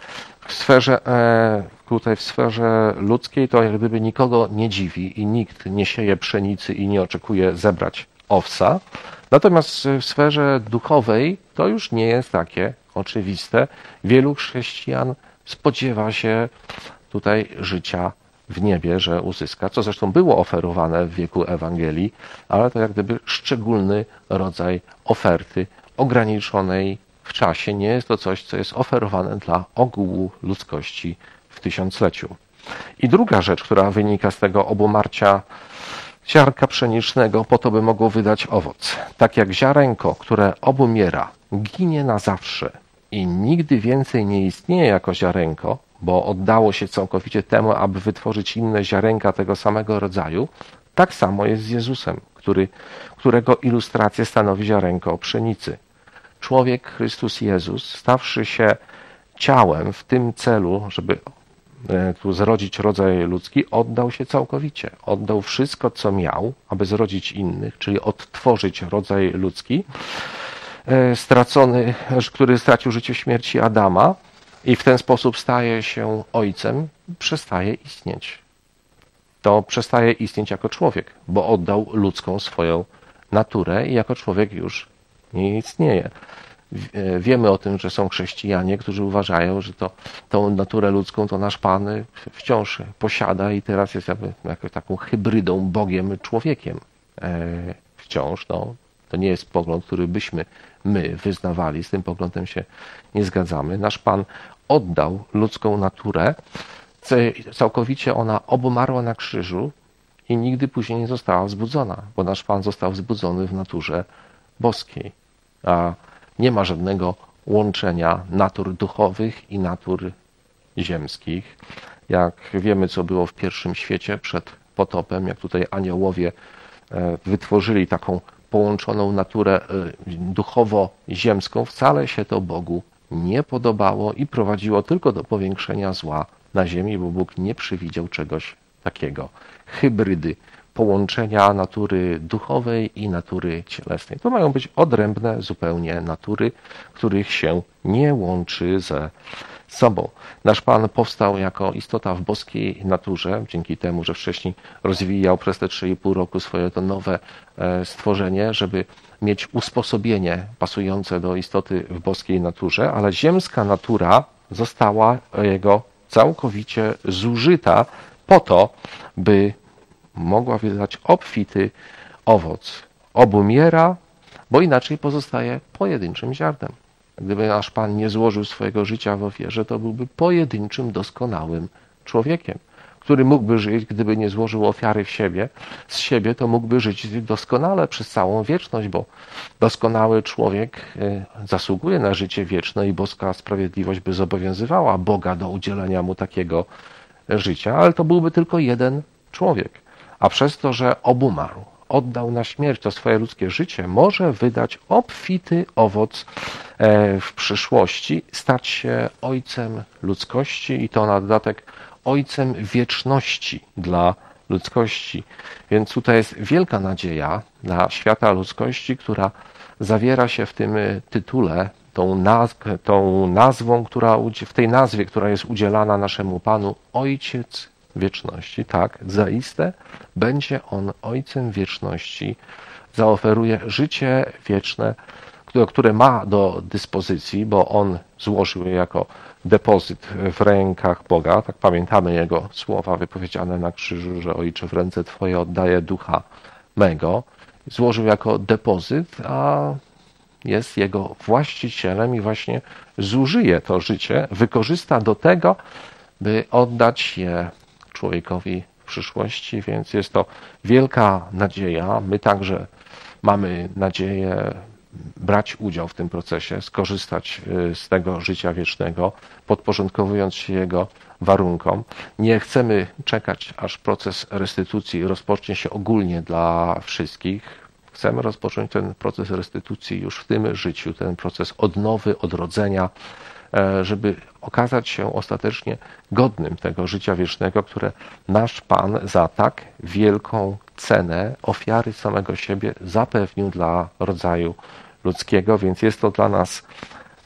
W sferze, tutaj w sferze ludzkiej to jak gdyby nikogo nie dziwi i nikt nie sieje pszenicy i nie oczekuje zebrać owca. Natomiast w sferze duchowej to już nie jest takie oczywiste. Wielu chrześcijan spodziewa się tutaj życia w niebie, że uzyska, co zresztą było oferowane w wieku Ewangelii, ale to jak gdyby szczególny rodzaj oferty, ograniczonej w czasie. Nie jest to coś, co jest oferowane dla ogółu ludzkości w tysiącleciu. I druga rzecz, która wynika z tego obumarcia ziarnka pszenicznego po to, by mogło wydać owoc. Tak jak ziarenko, które obumiera, ginie na zawsze i nigdy więcej nie istnieje jako ziarenko, bo oddało się całkowicie temu, aby wytworzyć inne ziarenka tego samego rodzaju, tak samo jest z Jezusem, który, którego ilustrację stanowi ziarenko pszenicy. Człowiek Chrystus Jezus, stawszy się ciałem w tym celu, żeby tu zrodzić rodzaj ludzki, oddał się całkowicie. Oddał wszystko, co miał, aby zrodzić innych, czyli odtworzyć rodzaj ludzki, stracony, który stracił życie w śmierci Adama i w ten sposób staje się ojcem, przestaje istnieć. To przestaje istnieć jako człowiek, bo oddał ludzką swoją naturę i jako człowiek już nie istnieje. Wiemy o tym, że są chrześcijanie, którzy uważają, że to, tą naturę ludzką to nasz Pan wciąż posiada i teraz jest jakby jakąś taką hybrydą, Bogiem, człowiekiem. Wciąż, no, to nie jest pogląd, który byśmy my wyznawali, z tym poglądem się nie zgadzamy. Nasz Pan oddał ludzką naturę, całkowicie ona obumarła na krzyżu i nigdy później nie została wzbudzona, bo nasz Pan został wzbudzony w naturze boskiej. A nie ma żadnego łączenia natur duchowych i natur ziemskich. Jak wiemy, co było w pierwszym świecie przed potopem, jak tutaj aniołowie wytworzyli taką połączoną naturę duchowo-ziemską, wcale się to Bogu nie podobało i prowadziło tylko do powiększenia zła na ziemi, bo Bóg nie przewidział czegoś takiego. Hybrydy, połączenia natury duchowej i natury cielesnej. To mają być odrębne zupełnie natury, których się nie łączy ze sobą. Nasz Pan powstał jako istota w boskiej naturze, dzięki temu, że wcześniej rozwijał przez te trzy i pół roku swoje to nowe stworzenie, żeby mieć usposobienie pasujące do istoty w boskiej naturze, ale ziemska natura została jego całkowicie zużyta po to, by mogła wydać obfity owoc. Obumiera, bo inaczej pozostaje pojedynczym ziarnem. Gdyby nasz Pan nie złożył swojego życia w ofierze, to byłby pojedynczym, doskonałym człowiekiem, który mógłby żyć, gdyby nie złożył ofiary w siebie, z siebie, to mógłby żyć doskonale przez całą wieczność, bo doskonały człowiek zasługuje na życie wieczne i boska sprawiedliwość by zobowiązywała Boga do udzielenia mu takiego życia, ale to byłby tylko jeden człowiek. A przez to, że obumarł, oddał na śmierć to swoje ludzkie życie, może wydać obfity owoc w przyszłości, stać się ojcem ludzkości i to na dodatek ojcem wieczności dla ludzkości. Więc tutaj jest wielka nadzieja dla świata ludzkości, która zawiera się w tym tytule, tą, naz- tą nazwą, która, w tej nazwie, która jest udzielana naszemu Panu, Ojciec wieczności. Tak, zaiste będzie On Ojcem wieczności, zaoferuje życie wieczne, które ma do dyspozycji, bo On złożył je jako depozyt w rękach Boga. Tak pamiętamy Jego słowa wypowiedziane na krzyżu, że Ojcze, w ręce Twoje oddaję ducha mego. Złożył jako depozyt, a jest Jego właścicielem i właśnie zużyje to życie, wykorzysta do tego, by oddać je człowiekowi w przyszłości, więc jest to wielka nadzieja. My także mamy nadzieję brać udział w tym procesie, skorzystać z tego życia wiecznego, podporządkowując się jego warunkom. Nie chcemy czekać, aż proces restytucji rozpocznie się ogólnie dla wszystkich. Chcemy rozpocząć ten proces restytucji już w tym życiu, ten proces odnowy, odrodzenia, żeby okazać się ostatecznie godnym tego życia wiecznego, które nasz Pan za tak wielką cenę ofiary samego siebie zapewnił dla rodzaju ludzkiego, więc jest to dla nas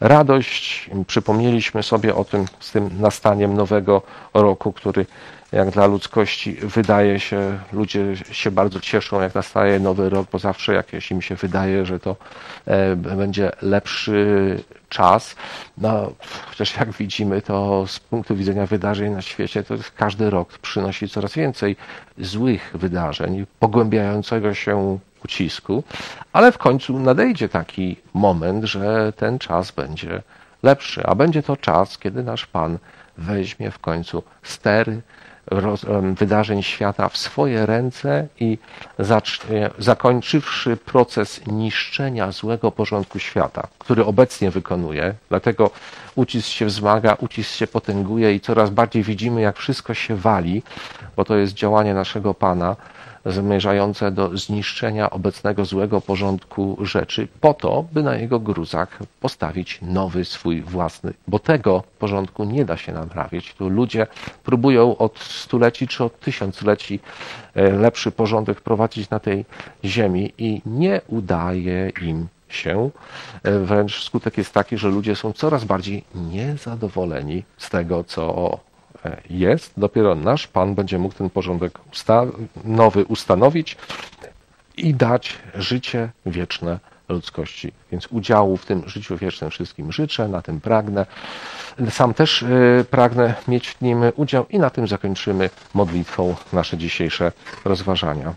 radość. Przypomnieliśmy sobie o tym z tym nastaniem nowego roku, który jak dla ludzkości wydaje się, ludzie się bardzo cieszą, jak nastaje nowy rok, bo zawsze jakieś im się wydaje, że to e, będzie lepszy czas. No, chociaż jak widzimy, to z punktu widzenia wydarzeń na świecie, to każdy rok przynosi coraz więcej złych wydarzeń, pogłębiającego się ucisku, ale w końcu nadejdzie taki moment, że ten czas będzie lepszy, a będzie to czas, kiedy nasz Pan weźmie w końcu stery roz, wydarzeń świata w swoje ręce i zacznie, zakończywszy proces niszczenia złego porządku świata, który obecnie wykonuje, dlatego ucisk się wzmaga, ucisk się potęguje i coraz bardziej widzimy, jak wszystko się wali, bo to jest działanie naszego Pana, zmierzające do zniszczenia obecnego złego porządku rzeczy, po to, by na jego gruzach postawić nowy swój własny, bo tego porządku nie da się naprawić. Tu ludzie próbują od stuleci czy od tysiącleci lepszy porządek prowadzić na tej ziemi i nie udaje im się. Wręcz skutek jest taki, że ludzie są coraz bardziej niezadowoleni z tego, co jest. Dopiero nasz Pan będzie mógł ten porządek usta- nowy ustanowić i dać życie wieczne ludzkości. Więc udziału w tym życiu wiecznym wszystkim życzę, na tym pragnę. Sam też y, pragnę mieć w nim udział i na tym zakończymy modlitwą nasze dzisiejsze rozważania.